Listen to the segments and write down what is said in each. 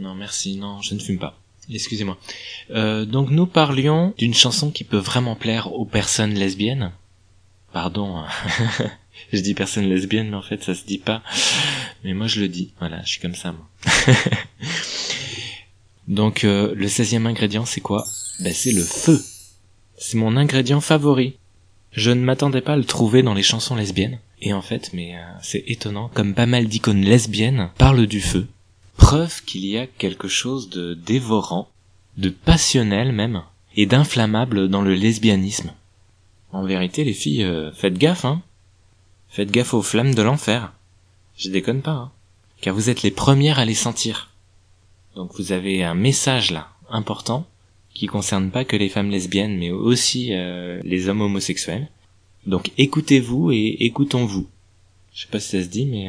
Non, merci, non, je ne fume pas. Excusez-moi. Donc nous parlions d'une chanson qui peut vraiment plaire aux personnes lesbiennes. Pardon, je dis personnes lesbiennes, mais en fait ça se dit pas. Mais moi je le dis, voilà, je suis comme ça moi. Donc le 16e ingrédient c'est quoi ? C'est le feu. C'est mon ingrédient favori. Je ne m'attendais pas à le trouver dans les chansons lesbiennes. Et en fait, c'est étonnant, comme pas mal d'icônes lesbiennes parlent du feu. Preuve qu'il y a quelque chose de dévorant, de passionnel même, et d'inflammable dans le lesbianisme. En vérité, les filles, faites gaffe, hein. Faites gaffe aux flammes de l'enfer. Je déconne pas, hein. Car vous êtes les premières à les sentir. Donc vous avez un message là, important, qui concerne pas que les femmes lesbiennes, mais aussi les hommes homosexuels. Donc écoutez-vous et écoutons-vous. Je sais pas si ça se dit, mais...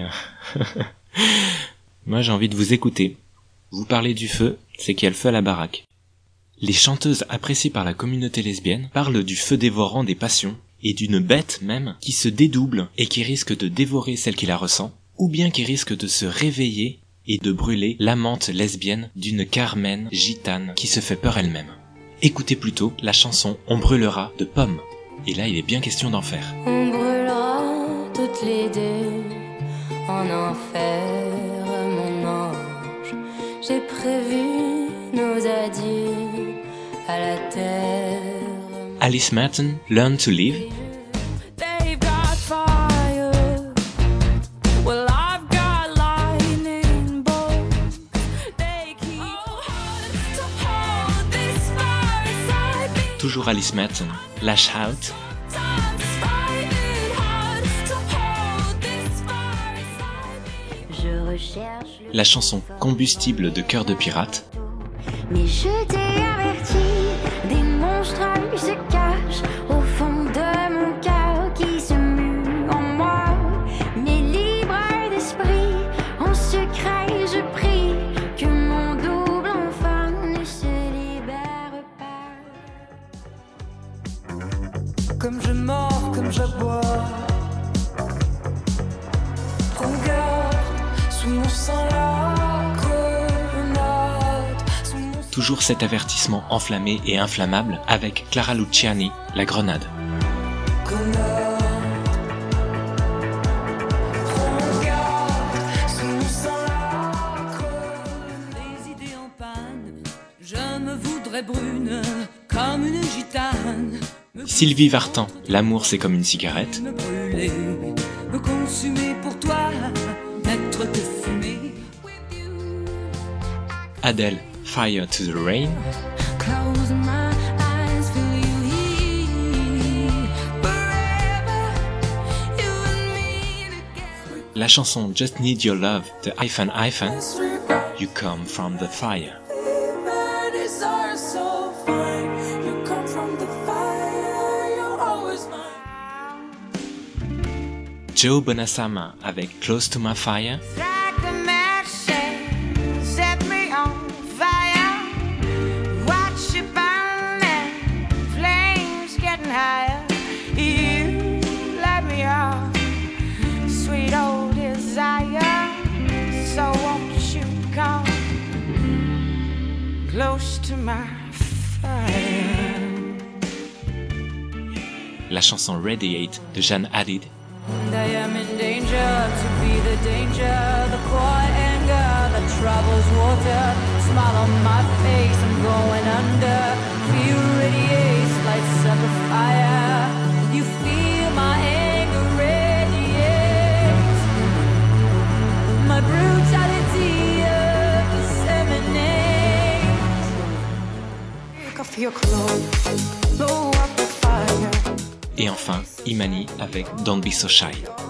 Moi j'ai envie de vous écouter. Vous parlez du feu, c'est qu'il y a le feu à la baraque. Les chanteuses appréciées par la communauté lesbienne parlent du feu dévorant des passions, et d'une bête même qui se dédouble et qui risque de dévorer celle qui la ressent, ou bien qui risque de se réveiller et de brûler l'amante lesbienne d'une Carmen gitane qui se fait peur elle-même. Écoutez plutôt la chanson « On brûlera » de Pomme. Et là, il est bien question d'enfer. On brûlera toutes les deux en enfer, mon ange. J'ai prévu nos adieux à la terre. Alice Merton, Learn to Live. They've got fire. Well, I've got lightning bolts. They keep to hold this fire inside me. Toujours Alice Merton, Lash Out. La chanson Combustible de Cœur de Pirate. Mais je t'ai averti, des monstres se cachent au fond de mon cœur qui se mue en moi. Mais libre d'esprit, en secret je prie que mon double enfant ne se libère pas. Comme je mords, comme j'aboie, prends garde, sous mon sang la grenade. Toujours cet avertissement enflammé et inflammable avec Clara Luciani, La Grenade. Des idées en panne, je me voudrais brune comme une gitane. Sylvie Vartan, L'amour c'est comme une cigarette. Me brûler, me consumer pour toi, n'être que fumée. Adele, Fire to the Rain. Close my eyes, feel you here. Forever, you and me together. La chanson Just Need Your Love de Hyphen Hyphen. You Come From the Fire. Bodies are so fine. You come from the fire, you're always mine. Joe Bonasama avec Close to My Fire. Strike the match, set me on fire. Watch it burn and flames getting higher. You light me up, sweet old desire. So won't you come close to my fire? La chanson Radiate de Jeanne Hadid. And I am in danger to be the danger, the quiet anger that travels water. Smile on my face, I'm going under. Feel radiates, lights up a fire. You feel my anger radiate. My brutality disseminates. Take off your clothes, blow up the fire. Et enfin, Imani avec Don't Be So Shy.